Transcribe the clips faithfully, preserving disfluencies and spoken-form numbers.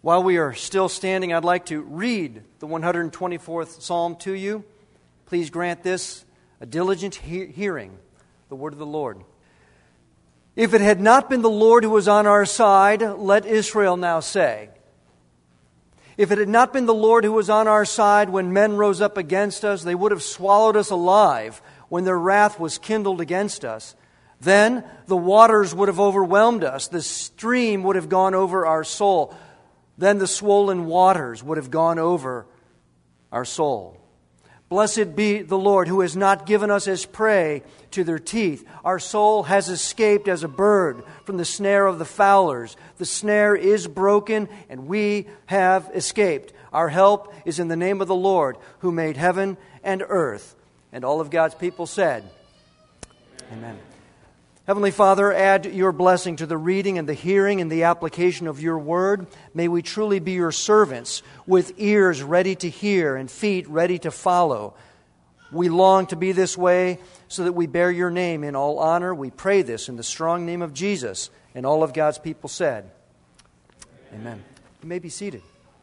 While we are still standing, I'd like to read the one hundred twenty-fourth Psalm to you. Please grant this a diligent he- hearing, the word of the Lord. If it had not been the Lord who was on our side, let Israel now say. If it had not been the Lord who was on our side when men rose up against us, they would have swallowed us alive when their wrath was kindled against us. Then the waters would have overwhelmed us. The stream would have gone over our soul. Then the swollen waters would have gone over our soul. Blessed be the Lord, who has not given us as prey to their teeth. Our soul has escaped as a bird from the snare of the fowlers. The snare is broken, and we have escaped. Our help is in the name of the Lord, who made heaven and earth. And all of God's people said, Amen. Amen. Heavenly Father, add your blessing to the reading and the hearing and the application of your word. May we truly be your servants, with ears ready to hear and feet ready to follow. We long to be this way so that we bear your name in all honor. We pray this in the strong name of Jesus. And all of God's people said, Amen. Amen. You may be seated.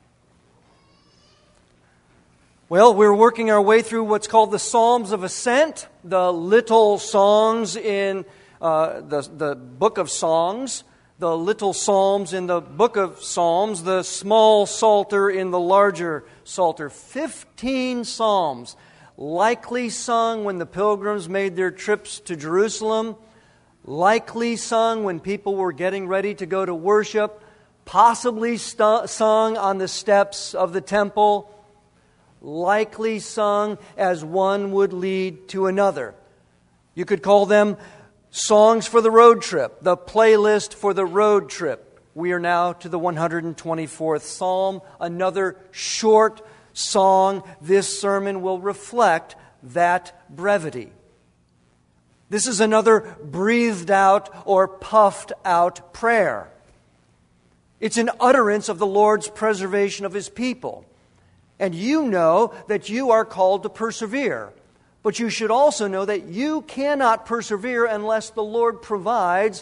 Well, we're working our way through what's called the Psalms of Ascent, the little songs in Uh, the, the book of Songs, the little psalms in the book of Psalms, the small psalter in the larger psalter. Fifteen psalms likely sung when the pilgrims made their trips to Jerusalem, likely sung when people were getting ready to go to worship, possibly stu- sung on the steps of the temple, likely sung as one would lead to another. You could call them songs for the road trip, the playlist for the road trip. We are now to the one hundred twenty-fourth Psalm, another short song. This sermon will reflect that brevity. This is another breathed out or puffed out prayer. It's an utterance of the Lord's preservation of His people. And you know that you are called to persevere. But you should also know that you cannot persevere unless the Lord provides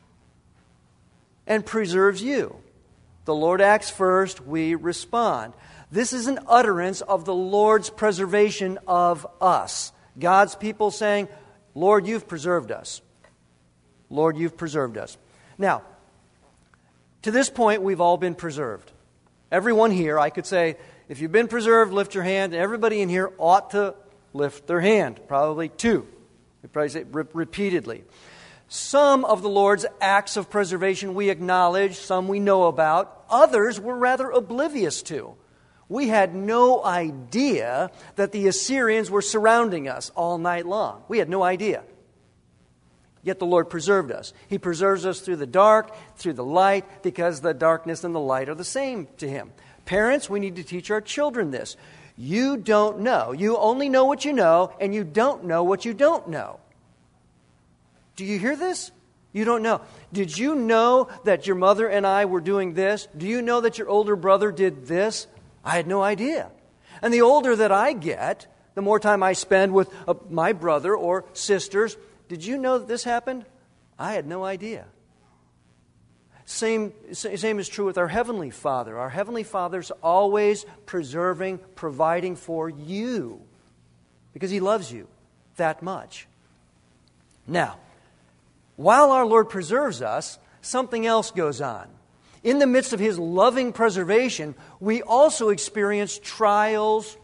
and preserves you. The Lord acts first, we respond. This is an utterance of the Lord's preservation of us. God's people saying, Lord, you've preserved us. Lord, you've preserved us. Now, to this point, we've all been preserved. Everyone here, I could say, if you've been preserved, lift your hand. Everybody in here ought to lift their hand, probably two. We probably say re- repeatedly. Some of the Lord's acts of preservation we acknowledge, some we know about, others we're rather oblivious to. We had no idea that the Assyrians were surrounding us all night long. We had no idea. Yet the Lord preserved us. He preserves us through the dark, through the light, because the darkness and the light are the same to Him. Parents, we need to teach our children this. You don't know. You only know what you know, and you don't know what you don't know. Do you hear this? You don't know. Did you know that your mother and I were doing this? Do you know that your older brother did this? I had no idea. And the older that I get, the more time I spend with uh, my brother or sisters, did you know that this happened? I had no idea. Same, same is true with our Heavenly Father. Our Heavenly Father's always preserving, providing for you because He loves you that much. Now, while our Lord preserves us, something else goes on. In the midst of His loving preservation, we also experience trials,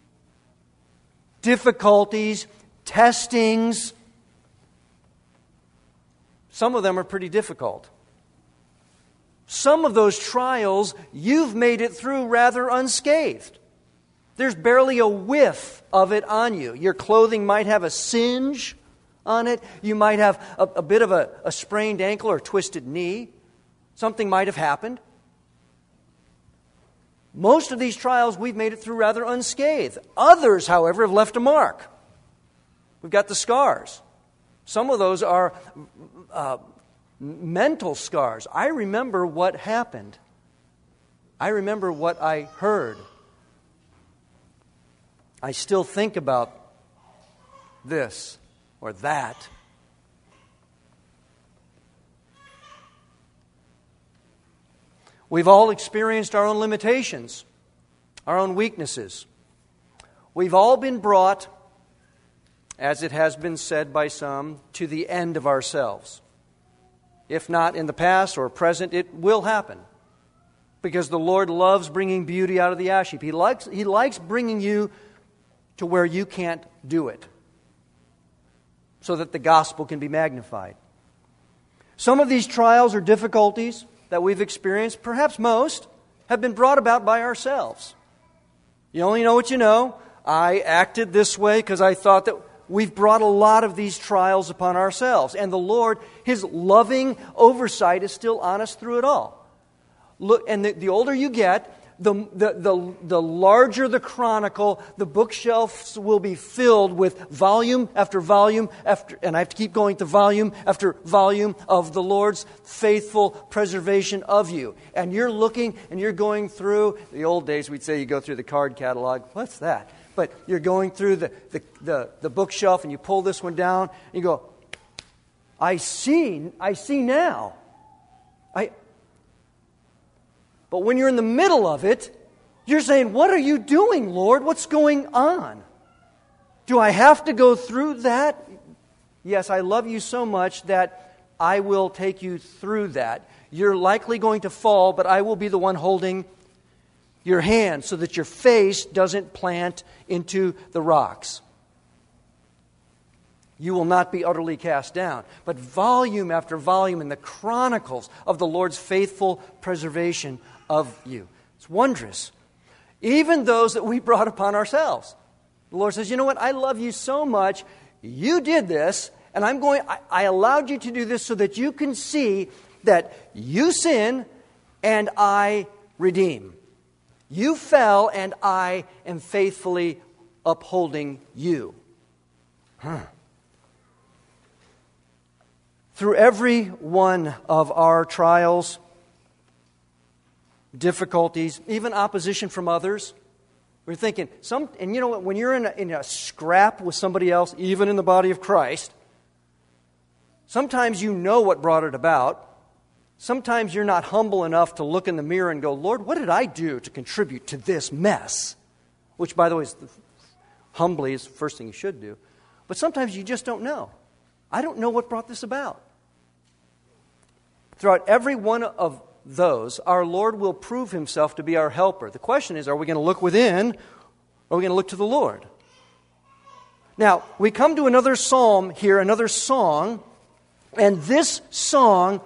difficulties, testings. Some of them are pretty difficult. Some of those trials, you've made it through rather unscathed. There's barely a whiff of it on you. Your clothing might have a singe on it. You might have a, a bit of a, a sprained ankle or twisted knee. Something might have happened. Most of these trials, we've made it through rather unscathed. Others, however, have left a mark. We've got the scars. Some of those are uh, mental scars. I remember what happened. I remember what I heard. I still think about this or that. We've all experienced our own limitations, our own weaknesses. We've all been brought, as it has been said by some, to the end of ourselves. If not in the past or present, it will happen. Because the Lord loves bringing beauty out of the ash heap. He likes, He likes bringing you to where you can't do it, so that the gospel can be magnified. Some of these trials or difficulties that we've experienced, perhaps most, have been brought about by ourselves. You only know what you know. I acted this way because I thought that we've brought a lot of these trials upon ourselves. And the Lord, His loving oversight is still on us through it all. Look, and the, the older you get, the, the, the, the larger the chronicle, the bookshelves will be filled with volume after volume, after, and I have to keep going to volume after volume of the Lord's faithful preservation of you. And you're looking and you're going through, the old days we'd say you go through the card catalog. What's that? But you're going through the, the, the, the bookshelf and you pull this one down and you go, I see, I see now. I... But when you're in the middle of it, you're saying, what are you doing, Lord? What's going on? Do I have to go through that? Yes, I love you so much that I will take you through that. You're likely going to fall, but I will be the one holding your hand so that your face doesn't plant into the rocks. You will not be utterly cast down. But volume after volume in the chronicles of the Lord's faithful preservation of you. It's wondrous. Even those that we brought upon ourselves. The Lord says, you know what? I love you so much. You did this, and I'm going. I, I allowed you to do this so that you can see that you sin and I redeem. You fell and I am faithfully upholding you. Huh. Through every one of our trials, difficulties, even opposition from others, we're thinking, some, and you know what, when you're in a, in a scrap with somebody else, even in the body of Christ, sometimes you know what brought it about. Sometimes you're not humble enough to look in the mirror and go, Lord, what did I do to contribute to this mess? Which, by the way, is the, humbly is the first thing you should do. But sometimes you just don't know. I don't know what brought this about. Throughout every one of those, our Lord will prove Himself to be our helper. The question is, are we going to look within, or are we going to look to the Lord? Now, we come to another psalm here, another song, and this song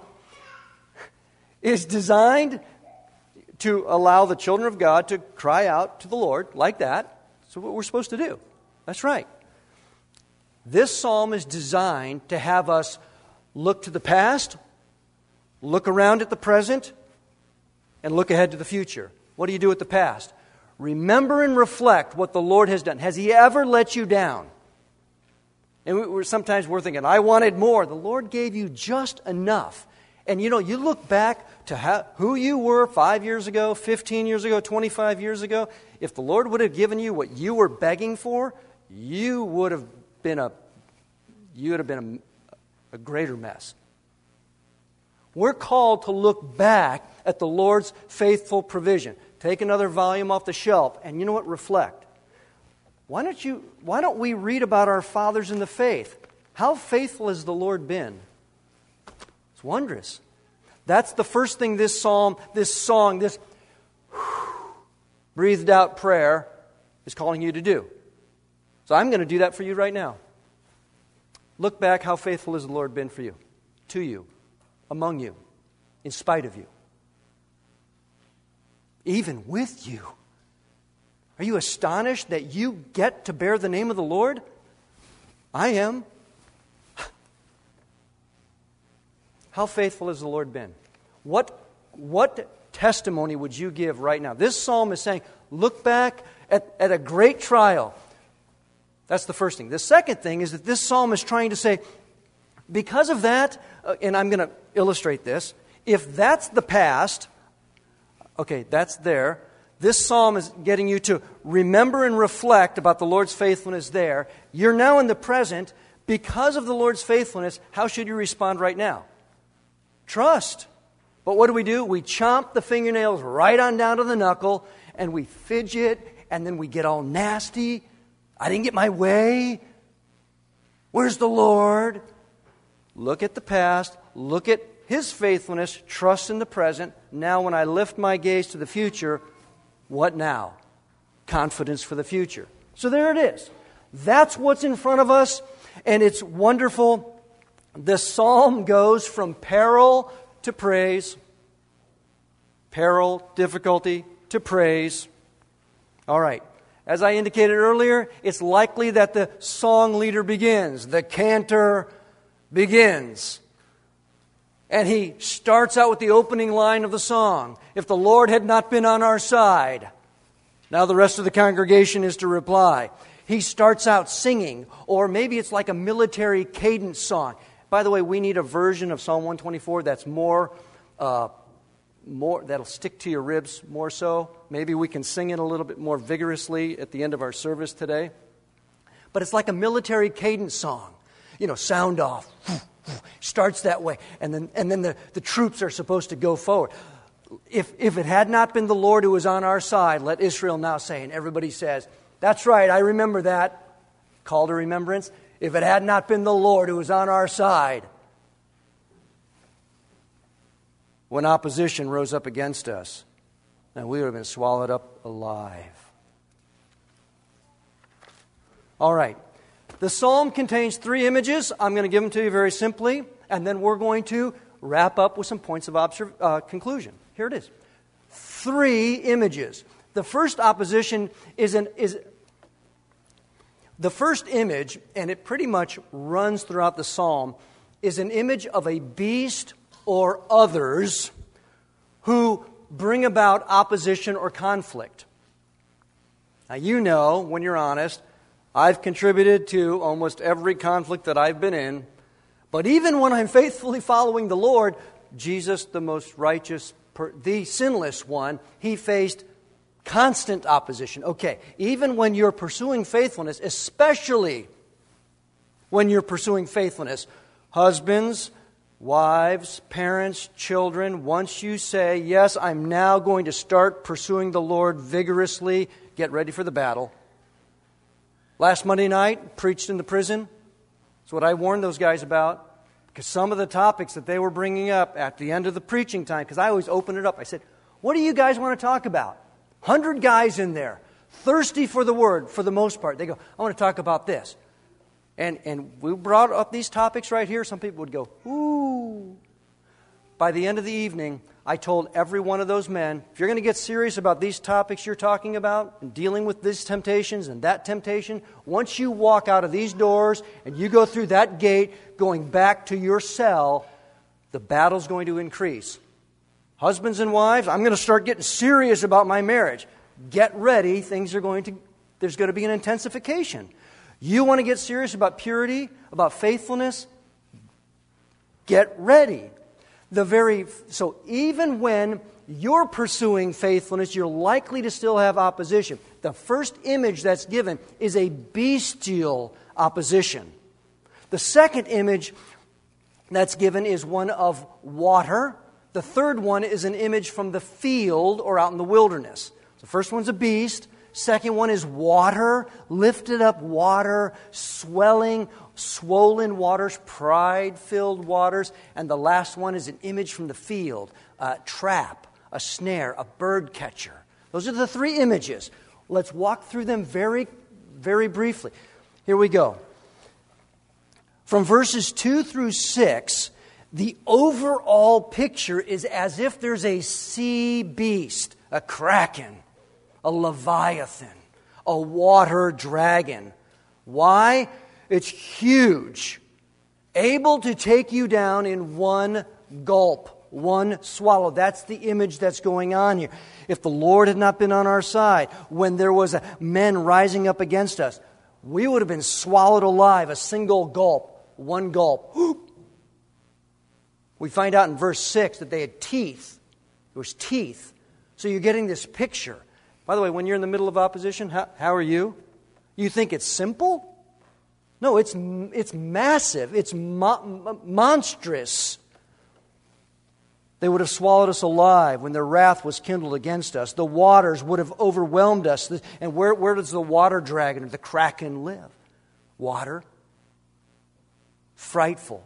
is designed to allow the children of God to cry out to the Lord like that. That's what we're supposed to do. That's right. This psalm is designed to have us look to the past, look around at the present, and look ahead to the future. What do you do with the past? Remember and reflect what the Lord has done. Has He ever let you down? And we, sometimes we're thinking, I wanted more. The Lord gave you just enough. And you know, you look back to how, who you were five years ago, fifteen years ago, twenty-five years ago. If the Lord would have given you what you were begging for, you would have been a, you would have been a, a greater mess. We're called to look back at the Lord's faithful provision. Take another volume off the shelf, and you know what? Reflect. Why don't you? Why don't we read about our fathers in the faith? How faithful has the Lord been? It's wondrous. That's the first thing this psalm, this song, this breathed out prayer is calling you to do. So I'm going to do that for you right now. Look back, how faithful has the Lord been for you, to you, among you, in spite of you, even with you. Are you astonished that you get to bear the name of the Lord? I am. How faithful has the Lord been? What, what testimony would you give right now? This psalm is saying, look back at, at a great trial. That's the first thing. The second thing is that this psalm is trying to say, because of that, uh, and I'm going to illustrate this, if that's the past, okay, that's there. This psalm is getting you to remember and reflect about the Lord's faithfulness there. You're now in the present. Because of the Lord's faithfulness, how should you respond right now? Trust. But what do we do? We chomp the fingernails right on down to the knuckle, and we fidget, and then we get all nasty. I didn't get my way. Where's the Lord? Look at the past. Look at His faithfulness. Trust in the present. Now when I lift my gaze to the future, what now? Confidence for the future. So there it is. That's what's in front of us, and it's wonderful. The psalm goes from peril to praise, peril, difficulty, to praise. All right. As I indicated earlier, it's likely that the song leader begins. The cantor begins. And he starts out with the opening line of the song. If the Lord had not been on our side. Now the rest of the congregation is to reply. He starts out singing, or maybe it's like a military cadence song. By the way, we need a version of Psalm one twenty-four that's more, uh, more that'll stick to your ribs more so. Maybe we can sing it a little bit more vigorously at the end of our service today. But it's like a military cadence song. You know, sound off. Starts that way. And then and then the, the troops are supposed to go forward. If if it had not been the Lord who was on our side, let Israel now say, and everybody says, that's right, I remember that. Call to remembrance. If it had not been the Lord who was on our side, when opposition rose up against us, then we would have been swallowed up alive. All right. The psalm contains three images. I'm going to give them to you very simply, and then we're going to wrap up with some points of observ- uh, conclusion. Here it is. Three images. The first opposition is an is the first image, and it pretty much runs throughout the psalm, is an image of a beast or others who bring about opposition or conflict. Now, you know, when you're honest, I've contributed to almost every conflict that I've been in, but even when I'm faithfully following the Lord, Jesus, the most righteous, the sinless one, He faced constant opposition. Okay, even when you're pursuing faithfulness, especially when you're pursuing faithfulness, husbands, wives, parents, children, once you say, yes, I'm now going to start pursuing the Lord vigorously, get ready for the battle. Last Monday night, preached in the prison. That's what I warned those guys about. Because some of the topics that they were bringing up at the end of the preaching time, because I always open it up, I said, what do you guys want to talk about? Hundred guys in there, thirsty for the Word for the most part. They go, I want to talk about this. And and we brought up these topics right here. Some people would go, ooh. By the end of the evening, I told every one of those men, if you're going to get serious about these topics you're talking about, and dealing with these temptations and that temptation, once you walk out of these doors and you go through that gate, going back to your cell, the battle's going to increase. Husbands and wives, I'm going to start getting serious about my marriage. Get ready. Things are going to, there's going to be an intensification. You want to get serious about purity, about faithfulness? Get ready. The very, so even when you're pursuing faithfulness, you're likely to still have opposition. The first image that's given is a bestial opposition. The second image that's given is one of water. The third one is an image from the field or out in the wilderness. The first one's a beast. Second one is water, lifted up water, swelling, swollen waters, pride-filled waters. And the last one is an image from the field, a trap, a snare, a bird catcher. Those are the three images. Let's walk through them very, very briefly. Here we go. From verses two through six, the overall picture is as if there's a sea beast, a kraken, a leviathan, a water dragon. Why? It's huge, able to take you down in one gulp, one swallow. That's the image that's going on here. If the Lord had not been on our side, when there was a men rising up against us, we would have been swallowed alive, a single gulp, one gulp. We find out in verse six that they had teeth. There was teeth. So you're getting this picture. By the way, when you're in the middle of opposition, how, how are you? You think it's simple? No, it's it's massive. It's mo- monstrous. They would have swallowed us alive when their wrath was kindled against us. The waters would have overwhelmed us. And where, where does the water dragon or the kraken live? Water. Frightful.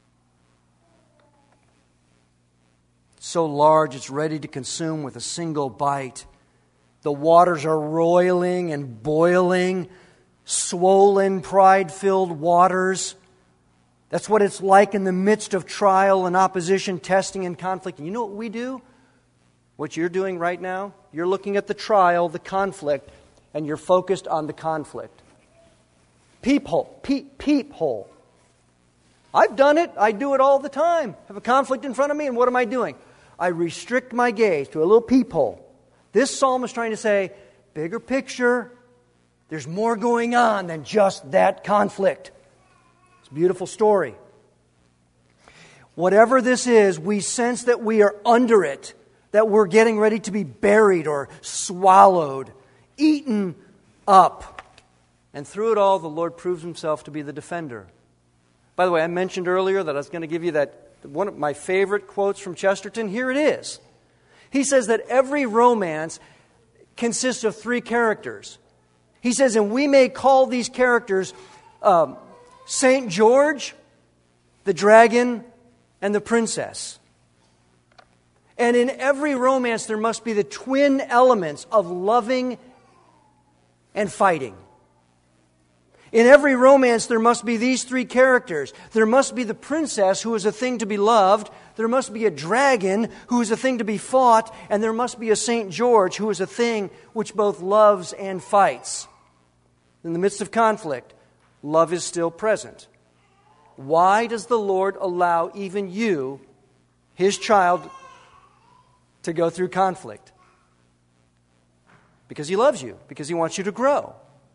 So large it's ready to consume with a single bite. The waters are roiling and boiling, swollen, pride-filled waters. That's what it's like in the midst of trial and opposition, testing and conflict. And you know what we do? What you're doing right now? You're looking at the trial, the conflict, and you're focused on the conflict. Peephole, peep, peephole. I've done it. I do it all the time. I have a conflict in front of me, and what am I doing? I restrict my gaze to a little peephole. This psalm is trying to say, bigger picture, there's more going on than just that conflict. It's a beautiful story. Whatever this is, we sense that we are under it, that we're getting ready to be buried or swallowed, eaten up. And through it all, the Lord proves Himself to be the defender. By the way, I mentioned earlier that I was going to give you that one of my favorite quotes from Chesterton. Here it is. He says that every romance consists of three characters. He says, and we may call these characters um, Saint George, the dragon, and the princess. And in every romance, there must be the twin elements of loving and fighting. In every romance, there must be these three characters. There must be the princess, who is a thing to be loved. There must be a dragon, who is a thing to be fought. And there must be a Saint George, who is a thing which both loves and fights. In the midst of conflict, love is still present. Why does the Lord allow even you, His child, to go through conflict? Because He loves you. Because He wants you to grow.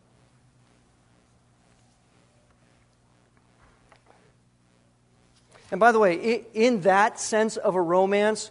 And by the way, in that sense of a romance,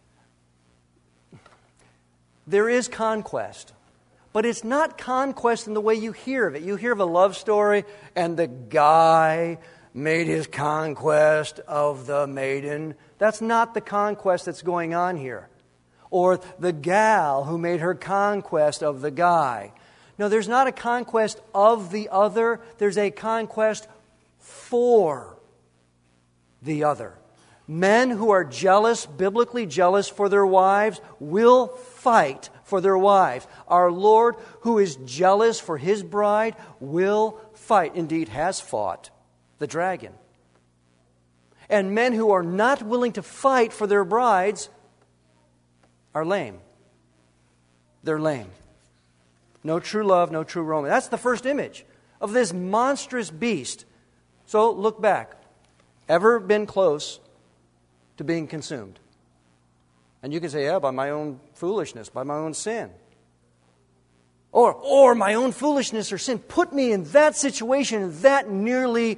there is conquest. But it's not conquest in the way you hear of it. You hear of a love story, and the guy made his conquest of the maiden. That's not the conquest that's going on here. Or the gal who made her conquest of the guy. No, there's not a conquest of the other. There's a conquest for the other. Men who are jealous, biblically jealous for their wives, will fight for their wives. Our Lord, who is jealous for His bride, will fight. Indeed, has fought the dragon. And men who are not willing to fight for their brides are lame. They're lame. No true love, no true romance. That's the first image of this monstrous beast. So look back. Ever been close to being consumed? And you can say, yeah, by my own foolishness, by my own sin. Or, or my own foolishness or sin put me in that situation, and that nearly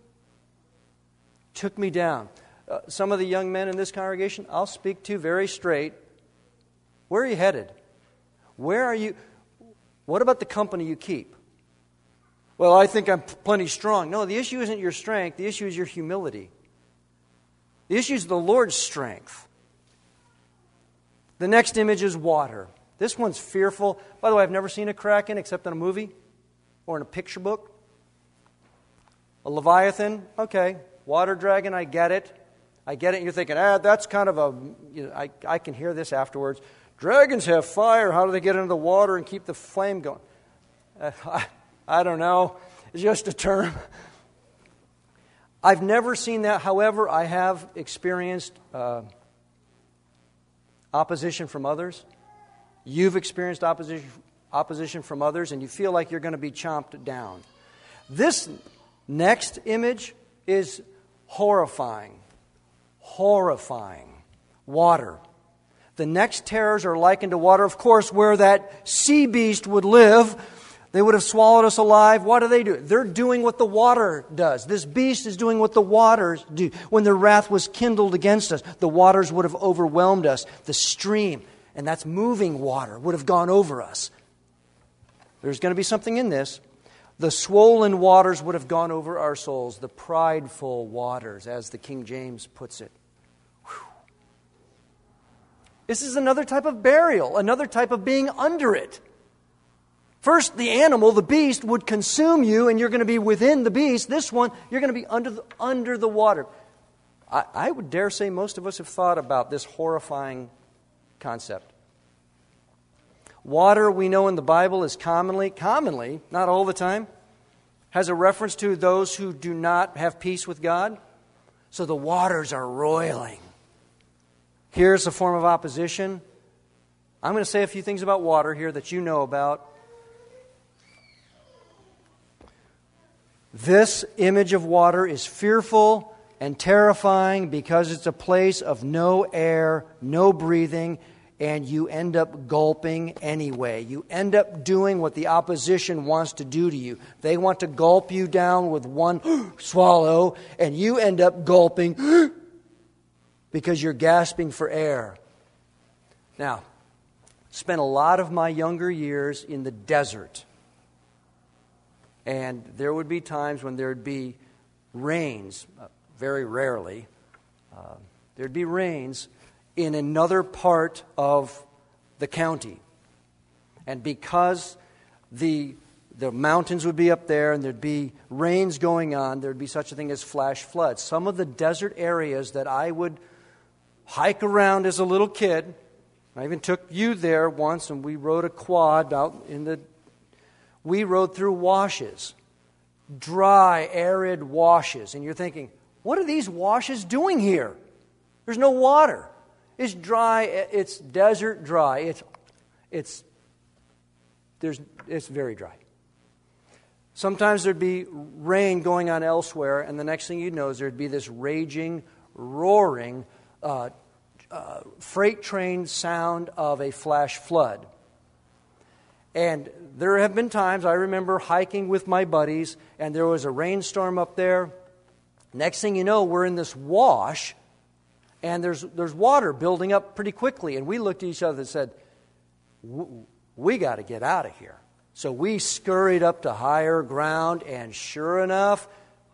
took me down. Uh, some of the young men in this congregation, I'll speak to very straight. Where are you headed? Where are you? What about the company you keep? Well, I think I'm plenty strong. No, the issue isn't your strength. The issue is your humility. The issue is the Lord's strength. The next image is water. This one's fearful. By the way, I've never seen a kraken except in a movie or in a picture book. A leviathan, okay. Water dragon, I get it. I get it. And you're thinking, ah, that's kind of a, you know, I, I can hear this afterwards. Dragons have fire. How do they get into the water and keep the flame going? Uh, I, I don't know. It's just a term. I've never seen that. However, I have experienced uh, opposition from others. You've experienced opposition, opposition from others, and you feel like you're going to be chomped down. This next image is horrifying. Horrifying. Water. The next terrors are likened to water. Of course, where that sea beast would live, they would have swallowed us alive. What do they do? They're doing what the water does. This beast is doing what the waters do. When their wrath was kindled against us, the waters would have overwhelmed us. The stream, and that's moving water, would have gone over us. There's going to be something in this. The swollen waters would have gone over our souls. The prideful waters, as the King James puts it. Whew. This is another type of burial, another type of being under it. First, the animal, the beast, would consume you, and you're going to be within the beast. This one, you're going to be under the, under the water. I, I would dare say most of us have thought about this horrifying concept. Water, we know in the Bible, is commonly, commonly, not all the time, has a reference to those who do not have peace with God. So the waters are roiling. Here's a form of opposition. I'm going to say a few things about water here that you know about. This image of water is fearful and terrifying because it's a place of no air, no breathing, and you end up gulping anyway. You end up doing what the opposition wants to do to you. They want to gulp you down with one swallow, and you end up gulping because you're gasping for air. Now, spent a lot of my younger years in the desert. And there would be times when there would be rains, uh, very rarely, uh, there'd be rains in another part of the county. And because the the mountains would be up there and there'd be rains going on, there'd be such a thing as flash floods. Some of the desert areas that I would hike around as a little kid, I even took you there once and we rode a quad out in the We rode through washes, dry, arid washes. And you're thinking, what are these washes doing here? There's no water. It's dry. It's desert dry. It's it's there's it's very dry. Sometimes there'd be rain going on elsewhere, and the next thing you'd know is there'd be this raging, roaring, uh, uh, freight train sound of a flash flood. And there have been times, I remember hiking with my buddies, and there was a rainstorm up there. Next thing you know, we're in this wash, and there's there's water building up pretty quickly. And we looked at each other and said, we got to get out of here. So we scurried up to higher ground, and sure enough,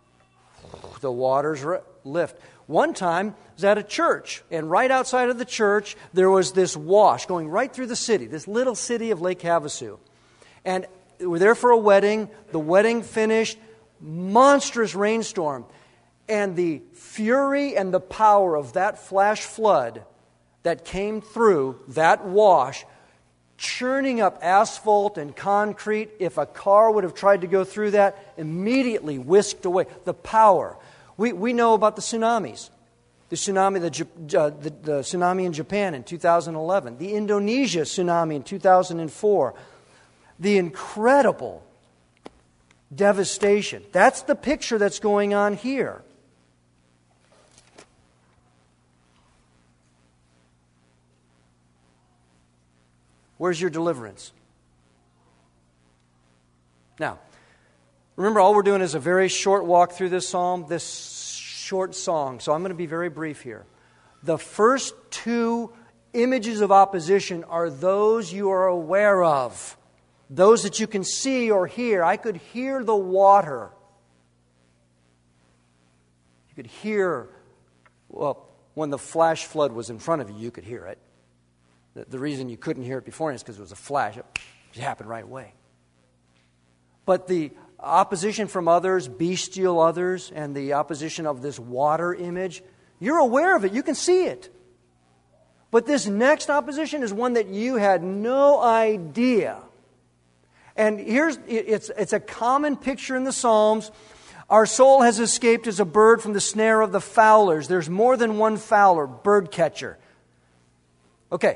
the waters lift. One time, I was at a church, and right outside of the church, there was this wash going right through the city, this little city of Lake Havasu. And we were there for a wedding. The wedding finished, monstrous rainstorm. And the fury and the power of that flash flood that came through that wash, churning up asphalt and concrete, if a car would have tried to go through that, immediately whisked away. The power. We we know about the tsunamis. The tsunami, the, uh, the, the tsunami in Japan in two thousand eleven. The Indonesia tsunami in two thousand four. The incredible devastation. That's the picture that's going on here. Where's your deliverance? Now, remember, all we're doing is a very short walk through this psalm, this short song. So I'm going to be very brief here. The first two images of opposition are those you are aware of, those that you can see or hear. I could hear the water. You could hear, well, when the flash flood was in front of you, you could hear it. The, the reason you couldn't hear it before is because it was a flash. It, it happened right away. But the opposition from others, bestial others, and the opposition of this water image, you're aware of it. You can see it. But this next opposition is one that you had no idea. And here's it's it's a common picture in the Psalms. Our soul has escaped as a bird from the snare of the fowlers. There's more than one fowler, bird catcher. Okay.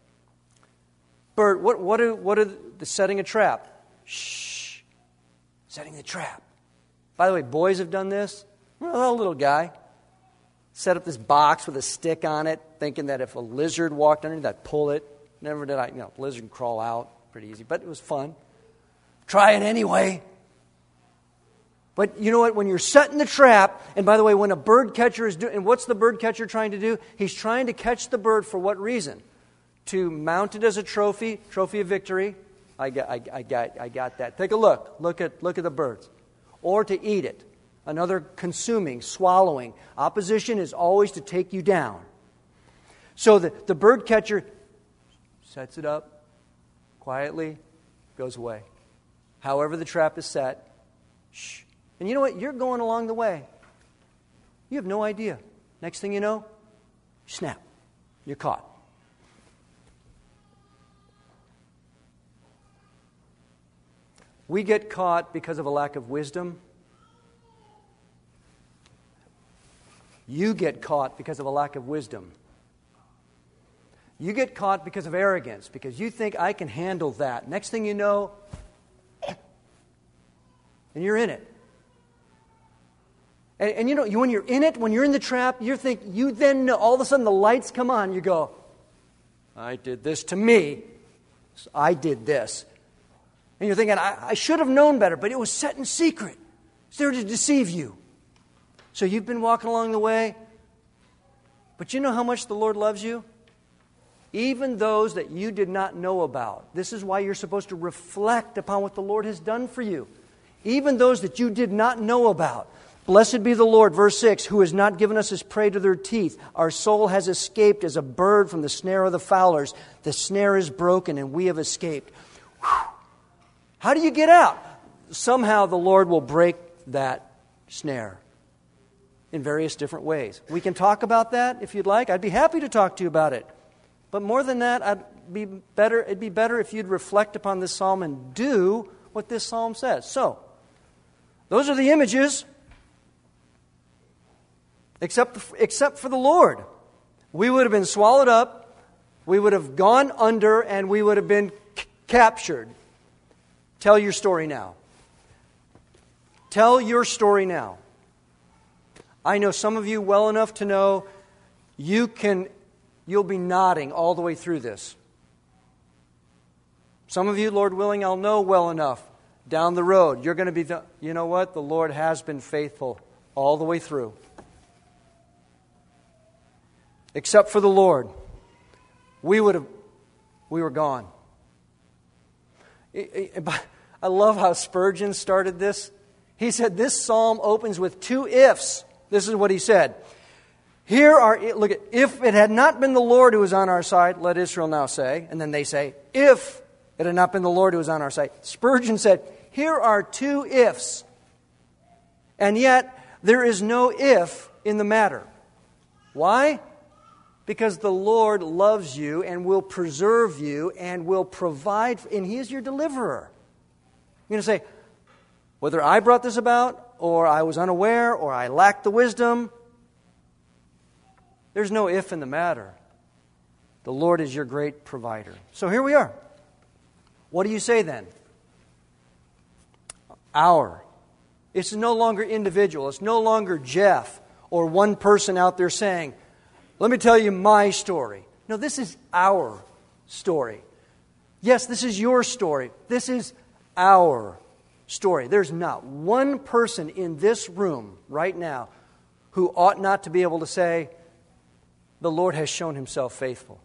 Bird, what what are what are the setting a trap? Shh. Setting the trap. By the way, boys have done this. Well, a little guy set up this box with a stick on it, thinking that if a lizard walked underneath, I'd pull it. Never did I, you know, lizard can crawl out pretty easy, but it was fun. Try it anyway. But you know what? When you're setting the trap, and by the way, when a bird catcher is doing, and what's the bird catcher trying to do? He's trying to catch the bird for what reason? To mount it as a trophy, trophy of victory. I got, I, I got, I got that. Take a look. Look at, look at the birds. Or to eat it. Another consuming, swallowing. Opposition is always to take you down. So the, the bird catcher sets it up quietly, goes away. However the trap is set, shh. And you know what? You're going along the way. You have no idea. Next thing you know, snap. You're caught. We get caught because of a lack of wisdom. You get caught because of a lack of wisdom. You get caught because of arrogance, because you think I can handle that. Next thing you know, and you're in it. And, and you know, you, when you're in it, when you're in the trap, you think, you then know, all of a sudden the lights come on. You go, I did this to me. I did this. And you're thinking, I, I should have known better, but it was set in secret. It's there to deceive you. So you've been walking along the way, but you know how much the Lord loves you? Even those that you did not know about. This is why you're supposed to reflect upon what the Lord has done for you. Even those that you did not know about. Blessed be the Lord, verse six, who has not given us his prey to their teeth. Our soul has escaped as a bird from the snare of the fowlers. The snare is broken and we have escaped. Whew. How do you get out? Somehow the Lord will break that snare in various different ways. We can talk about that if you'd like. I'd be happy to talk to you about it. But more than that, I'd be better, it'd be better if you'd reflect upon this psalm and do what this psalm says. So, those are the images, except, except for the Lord. We would have been swallowed up, we would have gone under, and we would have been c- captured. Tell your story now. Tell your story now. I know some of you well enough to know you can, you'll be nodding all the way through this. Some of you, Lord willing, I'll know well enough down the road. You're going to be, the, you know what? The Lord has been faithful all the way through. Except for the Lord, we would have, we were gone. I love how Spurgeon started this. He said this psalm opens with two ifs. This is what he said. Here are, look at, if it had not been the Lord who was on our side, let Israel now say. And then they say, if it had not been the Lord who was on our side. Spurgeon said, here are two ifs. And yet, there is no if in the matter. Why? Because the Lord loves you and will preserve you and will provide, and He is your deliverer. You're going to say, whether I brought this about, or I was unaware, or I lacked the wisdom, there's no if in the matter. The Lord is your great provider. So here we are. What do you say then? Our. It's no longer individual. It's no longer Jeff or one person out there saying, let me tell you my story. No, this is our story. Yes, this is your story. This is our story. There's not one person in this room right now who ought not to be able to say, the Lord has shown Himself faithful.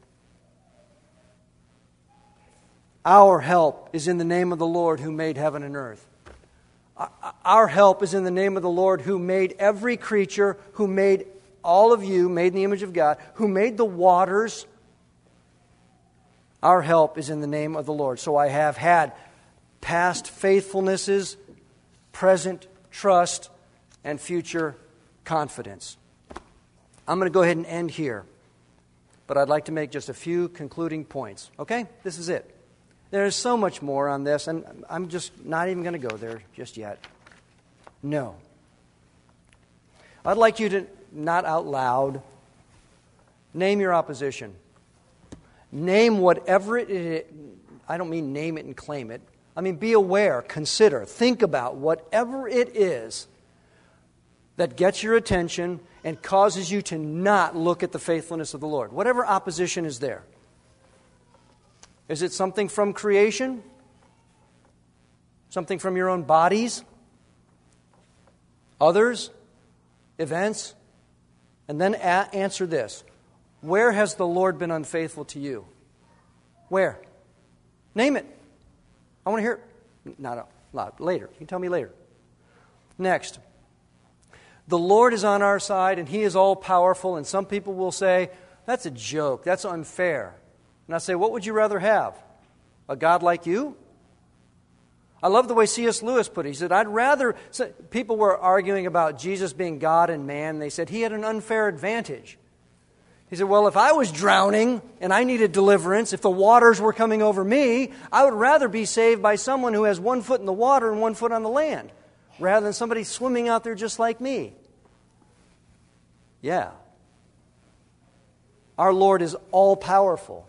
Our help is in the name of the Lord who made heaven and earth. Our help is in the name of the Lord who made every creature, who made all of you, made in the image of God, who made the waters. Our help is in the name of the Lord. So I have had past faithfulnesses, present trust, and future confidence. I'm going to go ahead and end here, but I'd like to make just a few concluding points. Okay? This is it. There's so much more on this, and I'm just not even going to go there just yet. No. I'd like you to, not out loud, name your opposition. Name whatever it is. I don't mean name it and claim it. I mean be aware, consider, think about whatever it is that gets your attention and causes you to not look at the faithfulness of the Lord. Whatever opposition is there. Is it something from creation? Something from your own bodies? Others? Events? And then a- answer this. Where has the Lord been unfaithful to you? Where? Name it. I want to hear it. Not loud. Later. You can tell me later. Next. The Lord is on our side and He is all powerful, and some people will say, that's a joke. That's unfair. And I say, what would you rather have? A God like you? I love the way C S Lewis put it. He said, I'd rather... So people were arguing about Jesus being God and man. They said he had an unfair advantage. He said, well, if I was drowning and I needed deliverance, if the waters were coming over me, I would rather be saved by someone who has one foot in the water and one foot on the land, rather than somebody swimming out there just like me. Yeah. Our Lord is all-powerful.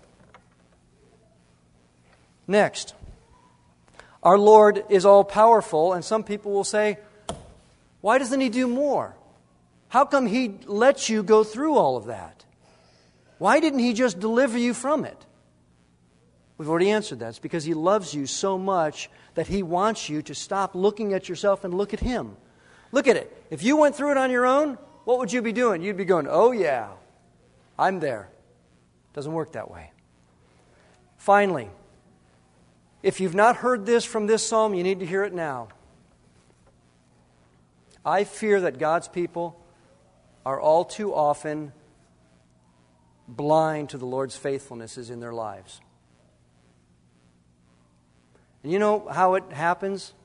Next, our Lord is all-powerful, and some people will say, why doesn't He do more? How come He lets you go through all of that? Why didn't He just deliver you from it? We've already answered that. It's because He loves you so much that He wants you to stop looking at yourself and look at Him. Look at it. If you went through it on your own, what would you be doing? You'd be going, oh yeah, I'm there. Doesn't work that way. Finally, if you've not heard this from this psalm, you need to hear it now. I fear that God's people are all too often blind to the Lord's faithfulnesses in their lives. And you know how it happens?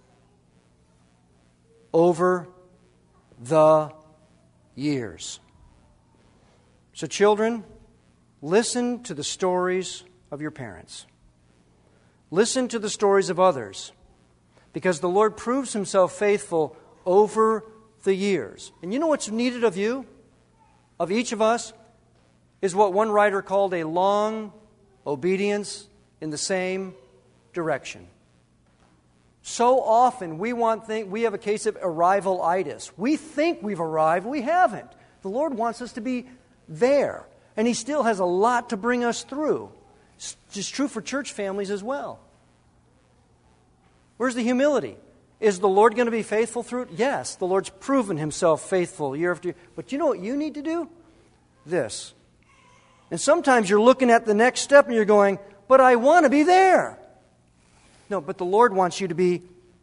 Over the years. So children, listen to the stories of your parents. Listen to the stories of others, because the Lord proves Himself faithful over the years. And you know what's needed of you, of each of us, is what one writer called a long obedience in the same direction. So often we want think we have a case of arrival-itis. We think we've arrived, we haven't. The Lord wants us to be there, and He still has a lot to bring us through. It's true for church families as well. Where's the humility? Is the Lord going to be faithful through it? Yes, the Lord's proven Himself faithful year after year. But you know what you need to do? This. And sometimes you're looking at the next step and you're going, but I want to be there. No, but the Lord wants you to be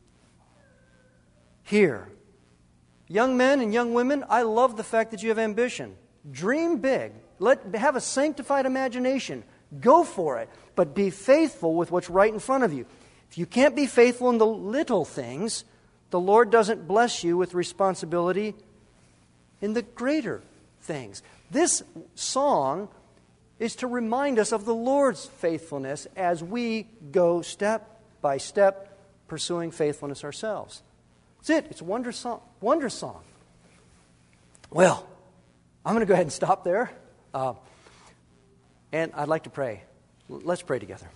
here. Young men and young women, I love the fact that you have ambition. Dream big. Let have a sanctified imagination. Go for it, but be faithful with what's right in front of you. If you can't be faithful in the little things, the Lord doesn't bless you with responsibility in the greater things. This song is to remind us of the Lord's faithfulness as we go step by step pursuing faithfulness ourselves. That's it. It's a wonder song. Wonder song. Well, I'm going to go ahead and stop there. Uh, And I'd like to pray. Let's pray together.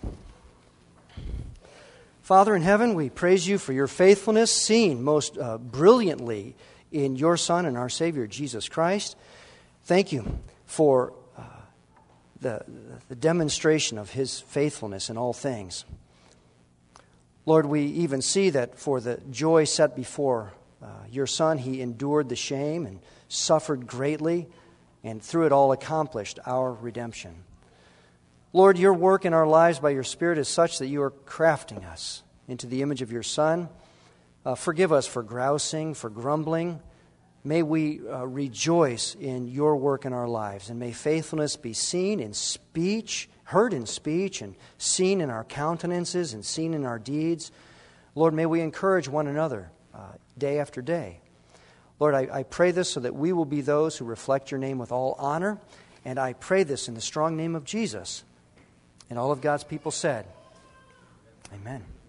Father in heaven, we praise You for Your faithfulness, seen most uh, brilliantly in Your Son and our Savior, Jesus Christ. Thank You for uh, the, the demonstration of His faithfulness in all things. Lord, we even see that for the joy set before uh, Your Son, He endured the shame and suffered greatly, and through it all accomplished our redemption. Lord, Your work in our lives by Your Spirit is such that You are crafting us into the image of Your Son. Uh, forgive us for grousing, for grumbling. May we uh, rejoice in Your work in our lives, and may faithfulness be seen in speech, heard in speech, and seen in our countenances, and seen in our deeds. Lord, may we encourage one another uh, day after day. Lord, I, I pray this so that we will be those who reflect Your name with all honor, and I pray this in the strong name of Jesus. And all of God's people said, Amen.